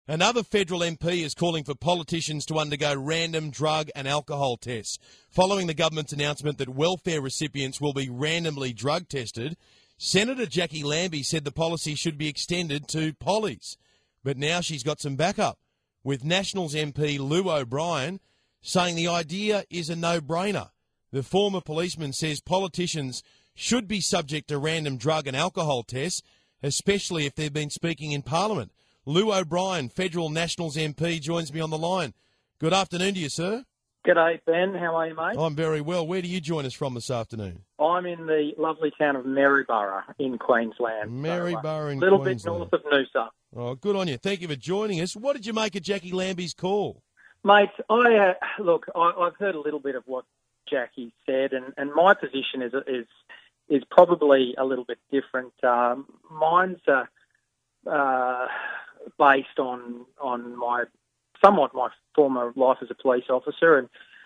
Another federal MP is calling for politicians to undergo random drug and alcohol tests. Following the government's announcement that welfare recipients will be randomly drug tested, Senator Jackie Lambie said the policy should be extended to pollies. But now she's got some backup, with Nationals MP Lou O'Brien saying the idea is a no-brainer. The former policeman says politicians should be subject to random drug and alcohol tests, especially if they've been speaking in Parliament. Lou O'Brien, Federal Nationals MP, joins me on the line. Good afternoon to you, sir. G'day, Ben. How are you, mate? I'm very well. Where do you join us from this afternoon? I'm in the lovely town of Maryborough in Queensland. Maryborough in Queensland. A little bit north of Noosa. Oh, good on you. Thank you for joining us. What did you make of Jackie Lambie's call? Mate, I've heard a little bit of what Jackie said, and my position is probably a little bit different. Mine's based on my former life as a police officer,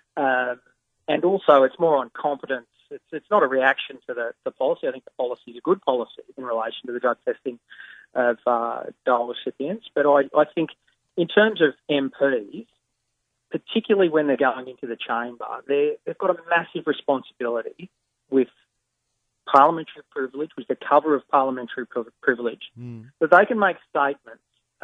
and also it's more on competence. It's not a reaction to the policy. I think the policy is a good policy in relation to the drug testing of dole recipients. But I think in terms of MPs, particularly when they're going into the chamber, they've got a massive responsibility with parliamentary privilege, with the cover of parliamentary privilege, that they can make statements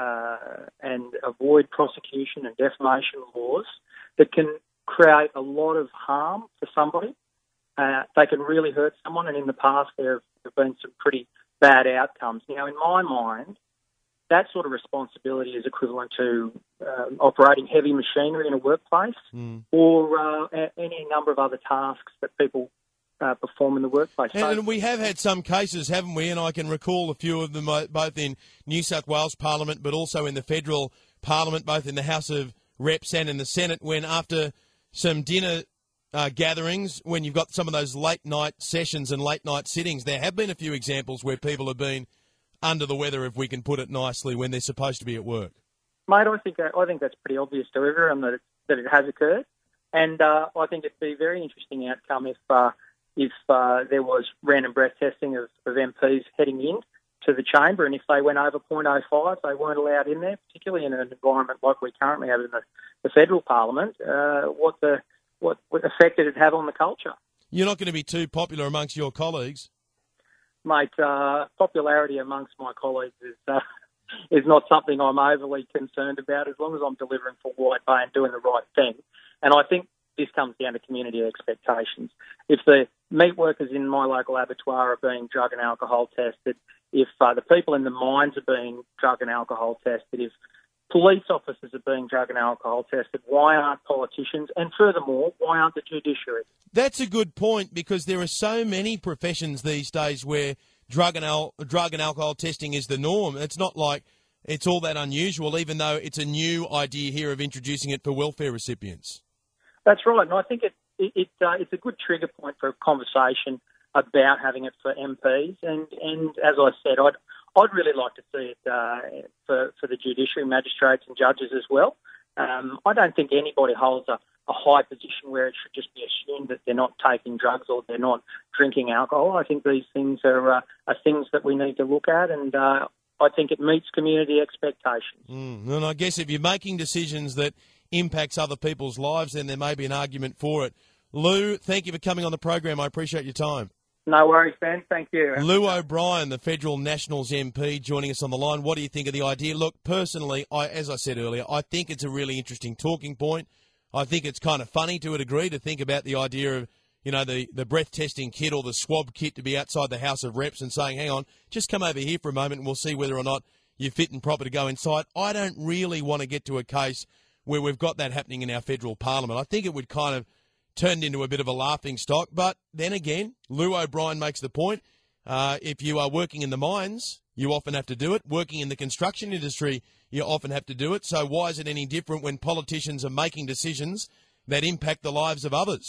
and avoid prosecution and defamation laws that can create a lot of harm for somebody. They can really hurt someone, and in the past there have been some pretty bad outcomes. Now, in my mind, that sort of responsibility is equivalent to operating heavy machinery in a workplace or any number of other tasks that people perform in the workplace. And we have had some cases, haven't we? And I can recall a few of them both in New South Wales Parliament but also in the federal Parliament, both in the House of Reps and in the Senate, when after some dinner gatherings, when you've got some of those late-night sessions and late-night sittings, there have been a few examples where people have been under the weather, if we can put it nicely, when they're supposed to be at work. Mate, I think that's pretty obvious to everyone that it has occurred, and I think it'd be a very interesting outcome if there was random breath testing of MPs heading in to the chamber, and if they went over 0.05, they weren't allowed in there, particularly in an environment like we currently have in the federal parliament, what effect did it have on the culture? You're not going to be too popular amongst your colleagues. Mate, popularity amongst my colleagues is not something I'm overly concerned about, as long as I'm delivering for white pay and doing the right thing. And I think this comes down to community expectations. If the meat workers in my local abattoir are being drug and alcohol tested, if the people in the mines are being drug and alcohol tested, if police officers are being drug and alcohol tested, why aren't politicians? And furthermore, why aren't the judiciary? That's a good point, because there are so many professions these days where drug and alcohol testing is the norm. It's not like it's all that unusual, even though it's a new idea here of introducing it for welfare recipients. That's right, and I think it's a good trigger point for a conversation about having it for MPs. And as I said, I'd really like to see it for the judiciary, magistrates and judges as well. I don't think anybody holds a high position where it should just be assumed that they're not taking drugs or they're not drinking alcohol. I think these things are things that we need to look at, and I think it meets community expectations. And I guess if you're making decisions that impacts other people's lives, then there may be an argument for it. Lou, thank you for coming on the program. I appreciate your time. No worries, Ben. Thank you. Lou O'Brien, the Federal Nationals MP, joining us on the line. What do you think of the idea? Look, personally, as I said earlier, I think it's a really interesting talking point. I think it's kind of funny to a degree to think about the idea of, the breath testing kit or the swab kit to be outside the House of Reps and saying, hang on, just come over here for a moment and we'll see whether or not you're fit and proper to go inside. I don't really want to get to a case where we've got that happening in our federal parliament. I think it would kind of turn into a bit of a laughing stock. But then again, Lou O'Brien makes the point. If you are working in the mines, you often have to do it. Working in the construction industry, you often have to do it. So why is it any different when politicians are making decisions that impact the lives of others?